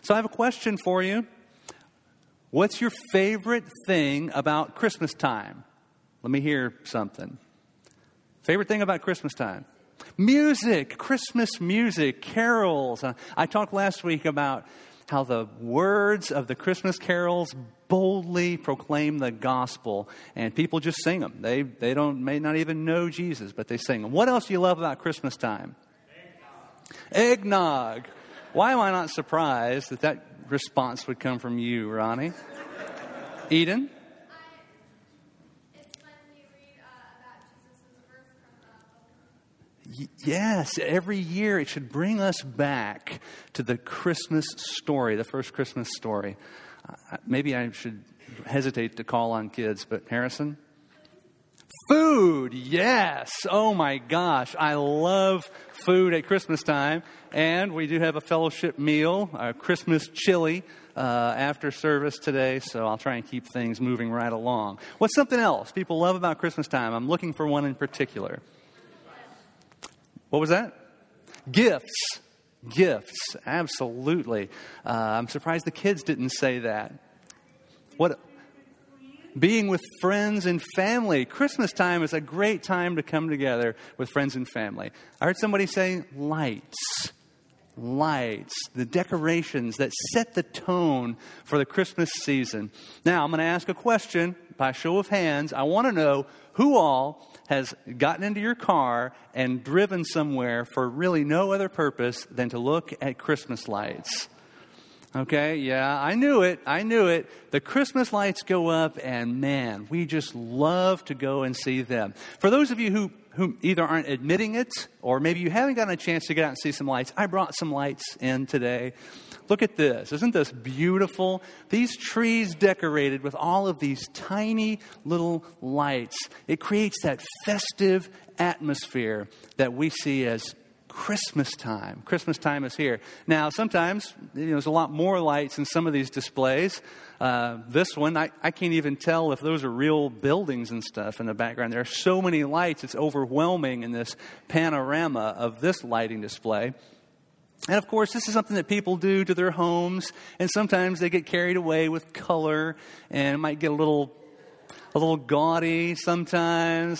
So I have a question for you. What's your favorite thing about Christmas time? Let me hear something. Favorite thing about Christmas time? Music, Christmas music, carols. I talked last week about how the words of the Christmas carols boldly proclaim the gospel, and people just sing them. They may not even know Jesus, but they sing them. What else do you love about Christmas time? Eggnog. Why am I not surprised that response would come from you, Ronnie? Eden? It's when we read about Jesus' birth from the book. Yes, every year it should bring us back to the Christmas story, the first Christmas story. Maybe I should hesitate to call on kids, but Harrison? Food, yes. Oh my gosh, I love food at Christmas time. And we do have a fellowship meal, a Christmas chili after service today, so I'll try and keep things moving right along. What's something else people love about Christmas time? I'm looking for one in particular. What was that? Gifts. Gifts, absolutely. I'm surprised the kids didn't say that. What? Being with friends and family. Christmas time is a great time to come together with friends and family. I heard somebody say lights. Lights, the decorations that set the tone for the Christmas season. Now, I'm going to ask a question by show of hands. I want to know who all has gotten into your car and driven somewhere for really no other purpose than to look at Christmas lights. Okay, yeah, I knew it. The Christmas lights go up, and man, we just love to go and see them. For those of you who either aren't admitting it, or maybe you haven't gotten a chance to get out and see some lights, I brought some lights in today. Look at this. Isn't this beautiful? These trees decorated with all of these tiny little lights. It creates that festive atmosphere that we see as Christmas time. Christmas time is here. Now, sometimes there's a lot more lights in some of these displays. This one, I can't even tell if those are real buildings and stuff in the background. There are so many lights, it's overwhelming in this panorama of this lighting display. And of course, this is something that people do to their homes, and sometimes they get carried away with color, and it might get a little gaudy sometimes.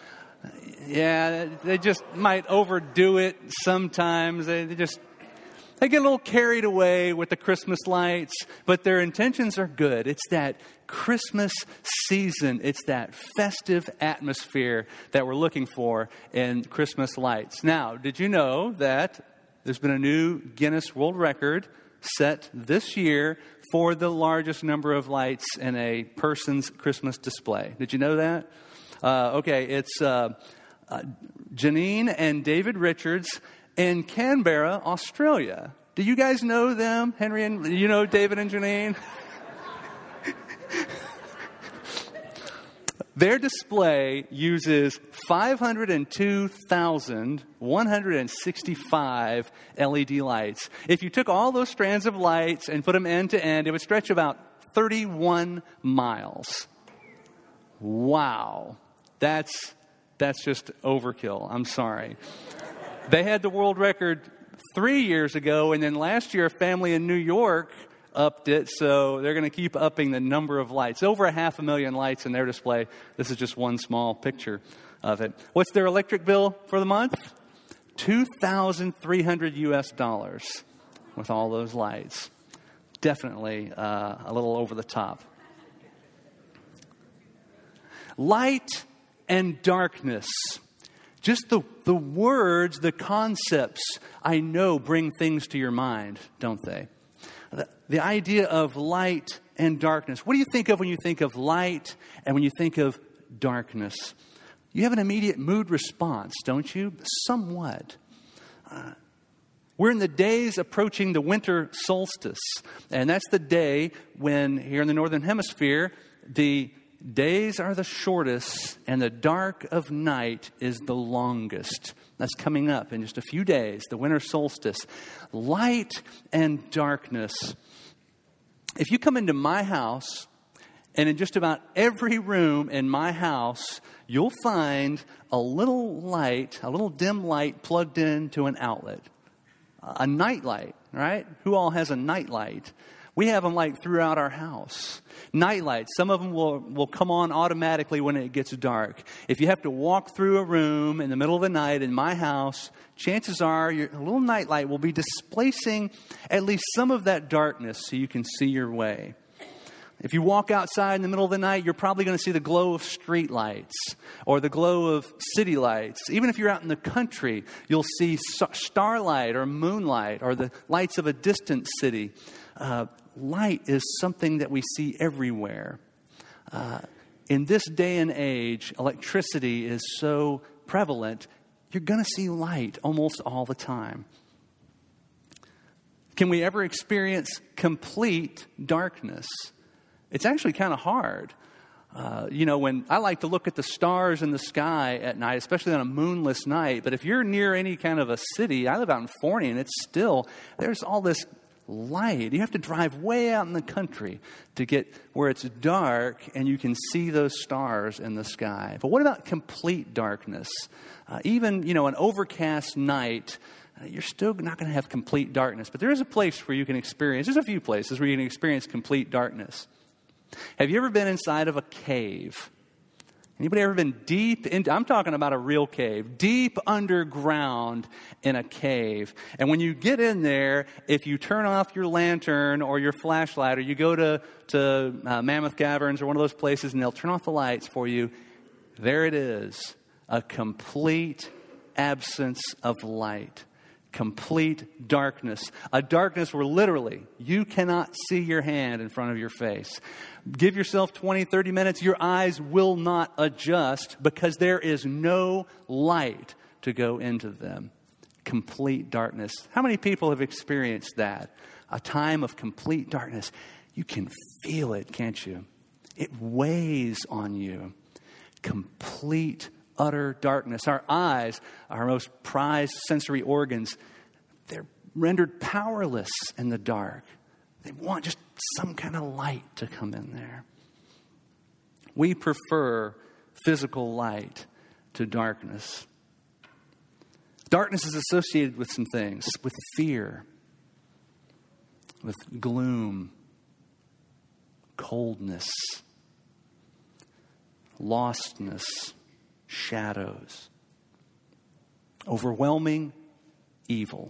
They just might overdo it sometimes. They get a little carried away with the Christmas lights, but their intentions are good. It's that Christmas season. It's that festive atmosphere that we're looking for in Christmas lights. Now, did you know that there's been a new Guinness World Record set this year for the largest number of lights in a person's Christmas display? Did you know that? It's Janine and David Richards in Canberra, Australia. Do you guys know them, Henry? And you know David and Janine? Their display uses 502,165 LED lights. If you took all those strands of lights and put them end to end, it would stretch about 31 miles. Wow. That's just overkill. I'm sorry. They had the world record 3 years ago, and then last year a family in New York upped it, so they're going to keep upping the number of lights. Over 500,000 lights in their display. This is just one small picture of it. What's their electric bill for the month? $2,300 with all those lights. Definitely a little over the top. Light and darkness. Just the words, the concepts, I know bring things to your mind, don't they? The idea of light and darkness. What do you think of when you think of light and when you think of darkness? You have an immediate mood response, don't you? Somewhat. We're in the days approaching the winter solstice. And that's the day when, here in the Northern Hemisphere, the days are the shortest and the dark of night is the longest. That's coming up in just a few days, the winter solstice. Light and darkness. If you come into my house, and in just about every room in my house, you'll find a little light, a little dim light plugged into an outlet. A night light, right? Who all has a nightlight? We have them like throughout our house. Nightlights, some of them will come on automatically when it gets dark. If you have to walk through a room in the middle of the night in my house, chances are your little nightlight will be displacing at least some of that darkness so you can see your way. If you walk outside in the middle of the night, you're probably going to see the glow of street lights or the glow of city lights. Even if you're out in the country, you'll see starlight or moonlight or the lights of a distant city. Light is something that we see everywhere. In this day and age, electricity is so prevalent, you're going to see light almost all the time. Can we ever experience complete darkness? It's actually kind of hard. When I like to look at the stars in the sky at night, especially on a moonless night, but if you're near any kind of a city, I live out in Forney, and there's all this light. You have to drive way out in the country to get where it's dark and you can see those stars in the sky. But what about complete darkness? Even an overcast night, you're still not going to have complete darkness. But there is a place where you can experience, there's a few places where you can experience complete darkness. Have you ever been inside of a cave? Anybody ever been I'm talking about a real cave, deep underground in a cave. And when you get in there, if you turn off your lantern or your flashlight, or you go to Mammoth Caverns or one of those places and they'll turn off the lights for you, there it is, a complete absence of light. Complete darkness. A darkness where literally you cannot see your hand in front of your face. Give yourself 20, 30 minutes. Your eyes will not adjust because there is no light to go into them. Complete darkness. How many people have experienced that? A time of complete darkness. You can feel it, can't you? It weighs on you. Complete utter darkness. Our eyes, our most prized sensory organs, they're rendered powerless in the dark. They want just some kind of light to come in there. We prefer physical light to darkness. Darkness is associated with some things, with fear, with gloom, coldness, lostness, shadows, overwhelming evil.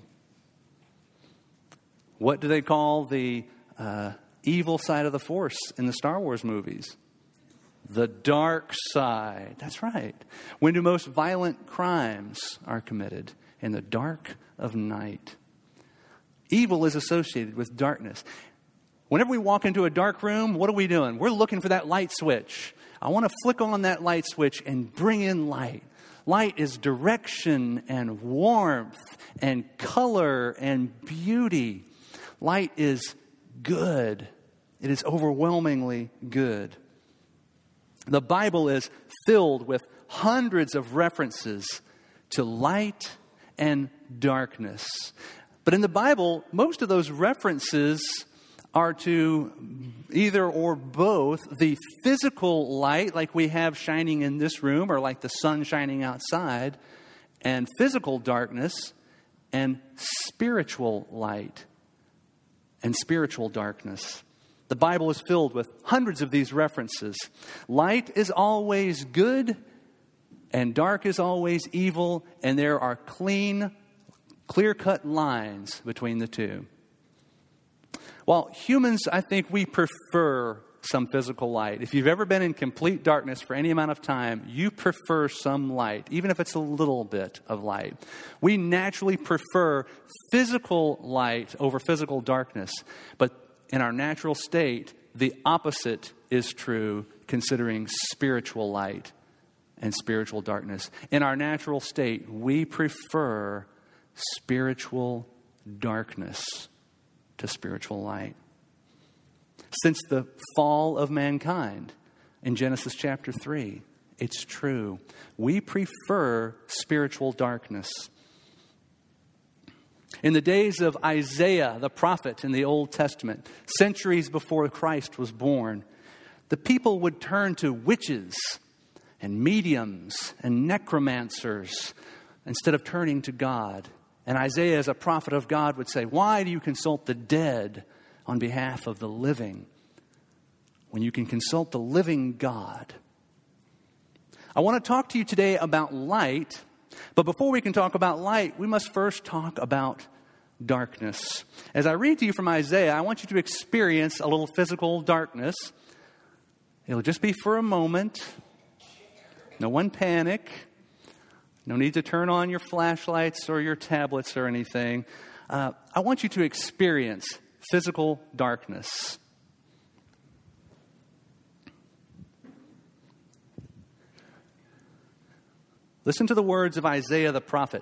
What do they call the evil side of the Force in the Star Wars movies? The dark side. That's right. When do most violent crimes are committed? In the dark of night. Evil is associated with darkness. Whenever we walk into a dark room, what are we doing? We're looking for that light switch. I want to flick on that light switch and bring in light. Light is direction and warmth and color and beauty. Light is good. It is overwhelmingly good. The Bible is filled with hundreds of references to light and darkness. But in the Bible, most of those references are to either or both the physical light like we have shining in this room or like the sun shining outside, and physical darkness, and spiritual light and spiritual darkness. The Bible is filled with hundreds of these references. Light is always good and dark is always evil, and there are clear-cut lines between the two. Well, humans, I think we prefer some physical light. If you've ever been in complete darkness for any amount of time, you prefer some light, even if it's a little bit of light. We naturally prefer physical light over physical darkness. But in our natural state, the opposite is true, considering spiritual light and spiritual darkness. In our natural state, we prefer spiritual darkness to spiritual light. Since the fall of mankind in Genesis chapter 3, it's true. We prefer spiritual darkness. In the days of Isaiah, the prophet in the Old Testament, centuries before Christ was born, the people would turn to witches and mediums and necromancers instead of turning to God And Isaiah, as a prophet of God, would say, why do you consult the dead on behalf of the living when you can consult the living God? I want to talk to you today about light, but before we can talk about light, we must first talk about darkness. As I read to you from Isaiah, I want you to experience a little physical darkness. It'll just be for a moment. No one panic. No need to turn on your flashlights or your tablets or anything. I want you to experience physical darkness. Listen to the words of Isaiah the prophet.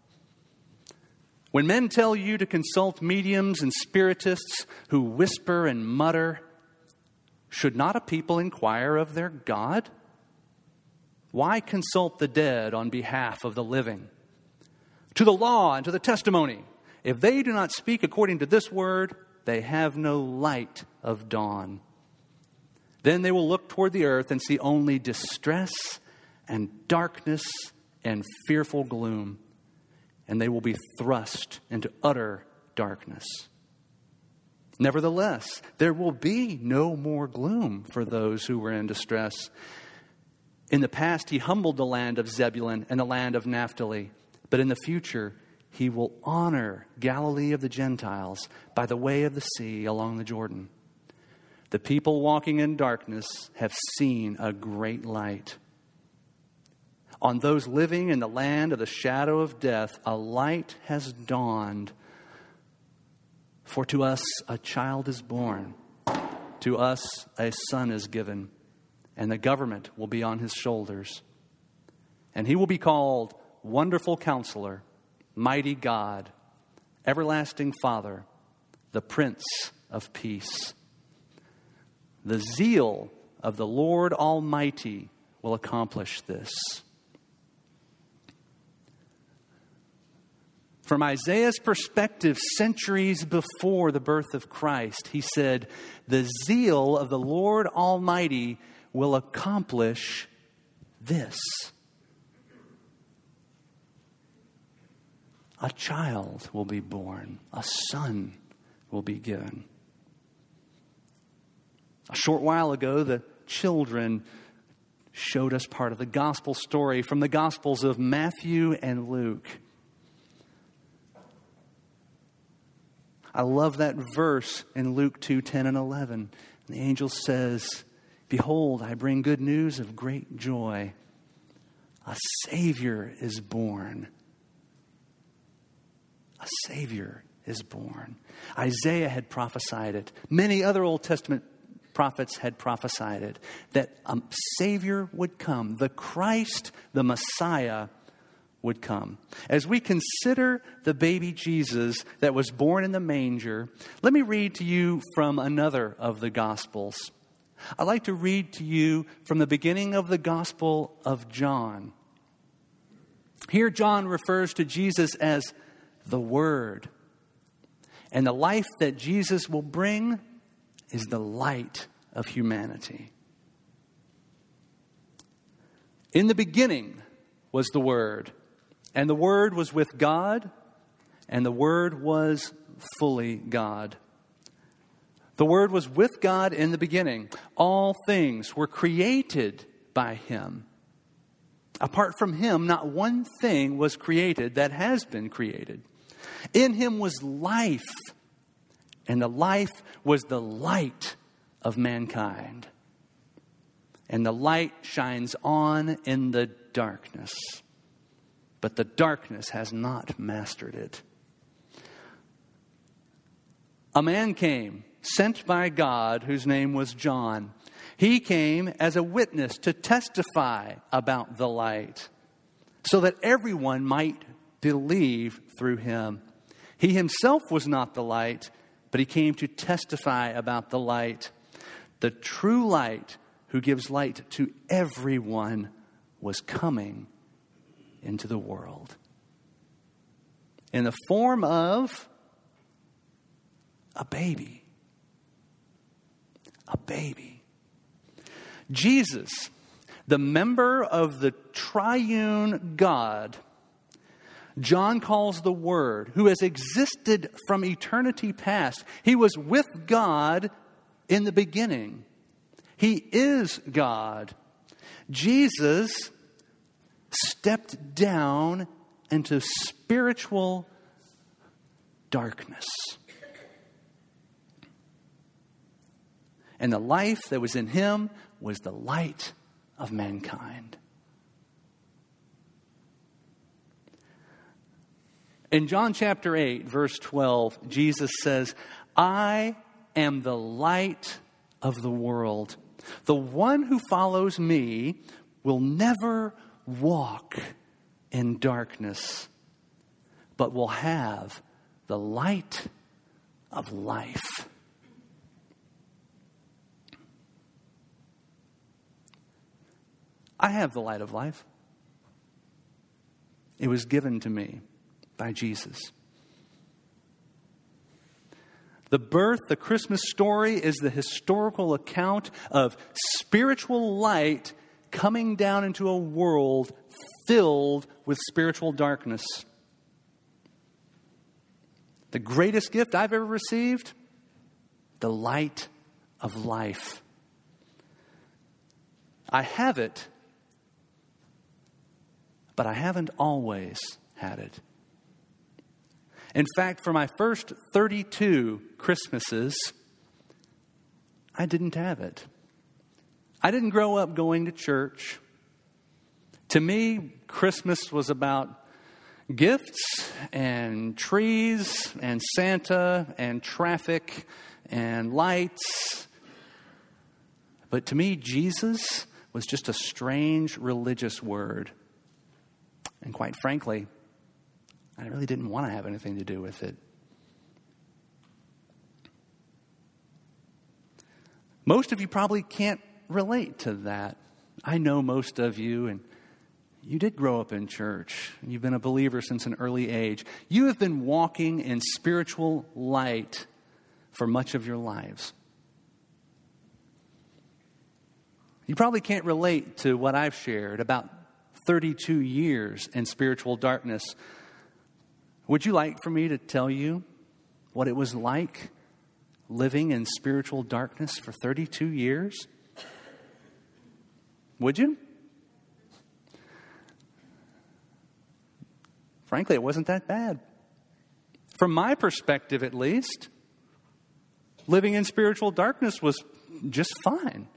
When men tell you to consult mediums and spiritists who whisper and mutter, should not a people inquire of their God? Why consult the dead on behalf of the living? To the law and to the testimony, if they do not speak according to this word, they have no light of dawn. Then they will look toward the earth and see only distress and darkness and fearful gloom, and they will be thrust into utter darkness. Nevertheless, there will be no more gloom for those who were in distress. In the past, he humbled the land of Zebulun and the land of Naphtali. But in the future, he will honor Galilee of the Gentiles by the way of the sea along the Jordan. The people walking in darkness have seen a great light. On those living in the land of the shadow of death, a light has dawned. For to us a child is born, to us a son is given, and the government will be on his shoulders. And he will be called Wonderful Counselor, Mighty God, Everlasting Father, the Prince of Peace. The zeal of the Lord Almighty will accomplish this. From Isaiah's perspective, centuries before the birth of Christ, he said, the zeal of the Lord Almighty will accomplish this. A child will be born. A son will be given. A short while ago, the children showed us part of the gospel story from the Gospels of Matthew and Luke. I love that verse in Luke 2:10 and 11. The angel says, behold, I bring good news of great joy. A Savior is born. A Savior is born. Isaiah had prophesied it. Many other Old Testament prophets had prophesied it. That a Savior would come. The Christ, the Messiah, would come. As we consider the baby Jesus that was born in the manger, let me read to you from another of the Gospels. I'd like to read to you from the beginning of the Gospel of John. Here John refers to Jesus as the Word. And the life that Jesus will bring is the light of humanity. In the beginning was the Word, and the Word was with God, and the Word was fully God. The Word was with God in the beginning. All things were created by Him. Apart from Him, not one thing was created that has been created. In Him was life, and the life was the light of mankind. And the light shines on in the darkness, but the darkness has not mastered it. A man came, sent by God, whose name was John. He came as a witness to testify about the light, so that everyone might believe through him. He himself was not the light, but he came to testify about the light. The true light, who gives light to everyone, was coming into the world in the form of a baby. A baby. Jesus, the member of the triune God, John calls the Word, who has existed from eternity past. He was with God in the beginning. He is God. Jesus stepped down into spiritual darkness. And the life that was in him was the light of mankind. In John chapter 8, verse 12, Jesus says, I am the light of the world. The one who follows me will never walk in darkness, but will have the light of life. I have the light of life. It was given to me by Jesus. The birth, the Christmas story, is the historical account of spiritual light coming down into a world filled with spiritual darkness. The greatest gift I've ever received, the light of life. I have it, but I haven't always had it. In fact, for my first 32 Christmases, I didn't have it. I didn't grow up going to church. To me, Christmas was about gifts and trees and Santa and traffic and lights. But to me, Jesus was just a strange religious word. And quite frankly, I really didn't want to have anything to do with it. Most of you probably can't relate to that. I know most of you, and you did grow up in church. You've been a believer since an early age. You have been walking in spiritual light for much of your lives. You probably can't relate to what I've shared about 32 years in spiritual darkness. Would you like for me to tell you what it was like living in spiritual darkness for 32 years? Would you? Frankly, it wasn't that bad. From my perspective, at least, living in spiritual darkness was just fine.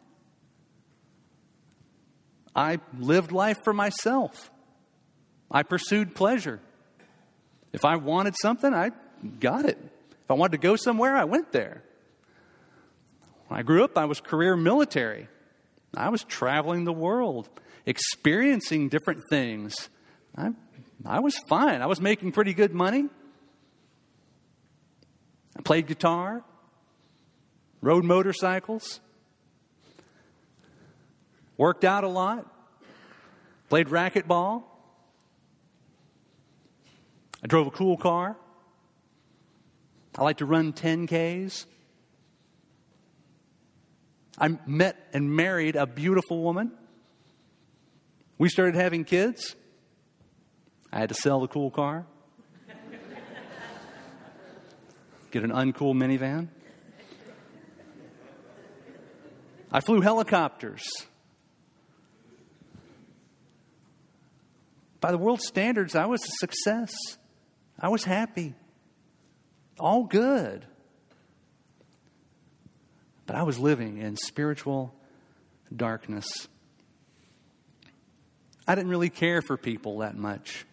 I lived life for myself. I pursued pleasure. If I wanted something, I got it. If I wanted to go somewhere, I went there. When I grew up, I was career military. I was traveling the world, experiencing different things. I was fine. I was making pretty good money. I played guitar, rode motorcycles, worked out a lot, played racquetball. I drove a cool car. I like to run 10Ks. I met and married a beautiful woman. We started having kids. I had to sell the cool car. Get an uncool minivan. I flew helicopters. By the world's standards, I was a success. I was happy. All good. But I was living in spiritual darkness. I didn't really care for people that much.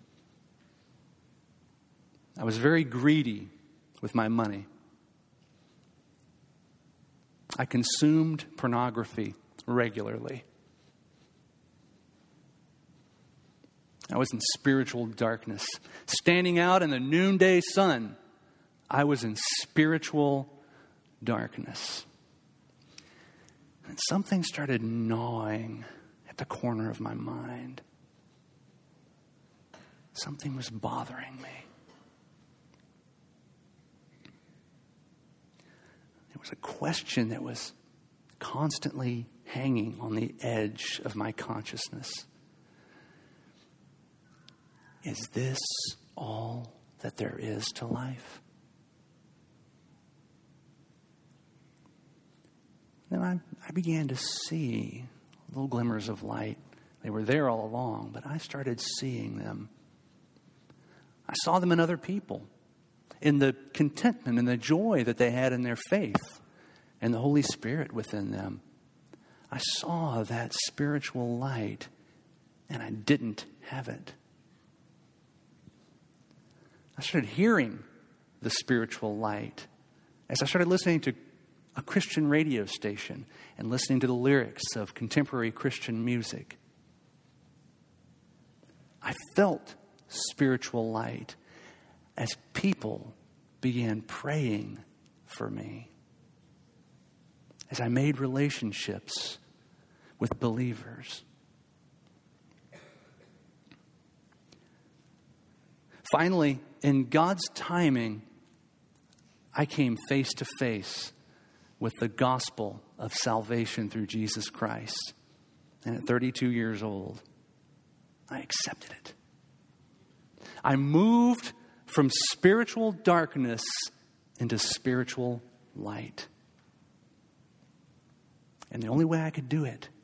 I was very greedy with my money. I consumed pornography regularly. I was in spiritual darkness. Standing out in the noonday sun, I was in spiritual darkness. And something started gnawing at the corner of my mind. Something was bothering me. There was a question that was constantly hanging on the edge of my consciousness. is this all that there is to life? Then I began to see little glimmers of light. They were there all along, but I started seeing them. I saw them in other people, in the contentment and the joy that they had in their faith and the Holy Spirit within them. I saw that spiritual light, and I didn't have it. I started hearing the spiritual light as I started listening to a Christian radio station and listening to the lyrics of contemporary Christian music. I felt spiritual light as people began praying for me, as I made relationships with believers. Finally, in God's timing, I came face to face with the gospel of salvation through Jesus Christ. And at 32 years old, I accepted it. I moved from spiritual darkness into spiritual light. And the only way I could do it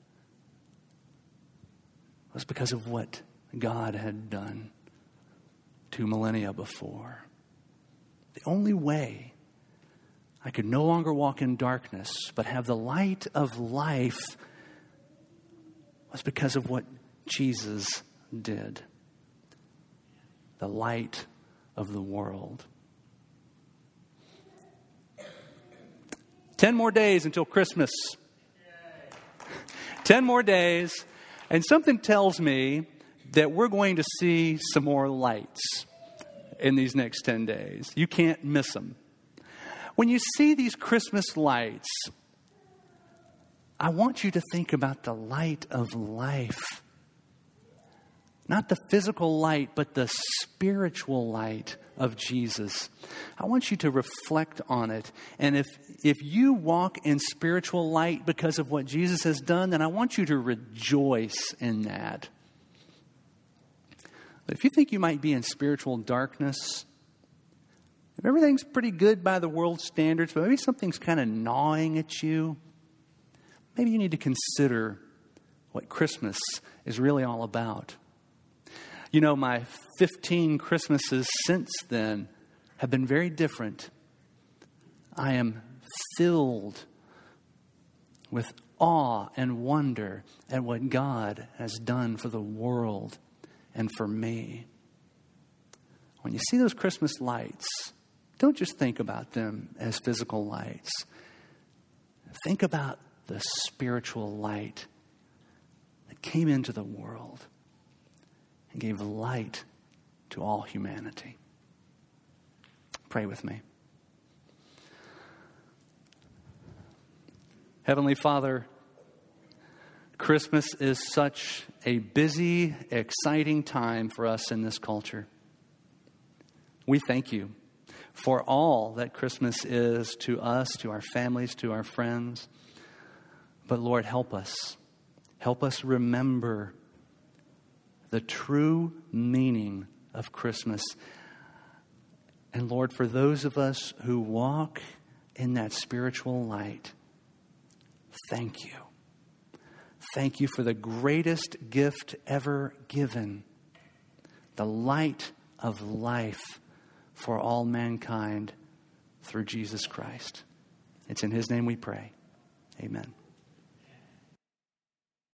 was because of what God had done 2 millennia before. The only way I could no longer walk in darkness, but have the light of life, was because of what Jesus did. The light of the world. 10 more days until Christmas. 10 more days, and something tells me that we're going to see some more lights in these next 10 days. You can't miss them. When you see these Christmas lights, I want you to think about the light of life. Not the physical light, but the spiritual light of Jesus. I want you to reflect on it. And if you walk in spiritual light because of what Jesus has done, then I want you to rejoice in that. But if you think you might be in spiritual darkness, if everything's pretty good by the world's standards, but maybe something's kind of gnawing at you, maybe you need to consider what Christmas is really all about. You know, my 15 Christmases since then have been very different. I am filled with awe and wonder at what God has done for the world and for me. When you see those Christmas lights, don't just think about them as physical lights. Think about the spiritual light that came into the world and gave light to all humanity. Pray with me. Heavenly Father, Christmas is such a busy, exciting time for us in this culture. We thank you for all that Christmas is to us, to our families, to our friends. But Lord, help us. Help us remember the true meaning of Christmas. And Lord, for those of us who walk in that spiritual light, thank you. Thank you for the greatest gift ever given, the light of life for all mankind through Jesus Christ. It's in His name we pray. Amen.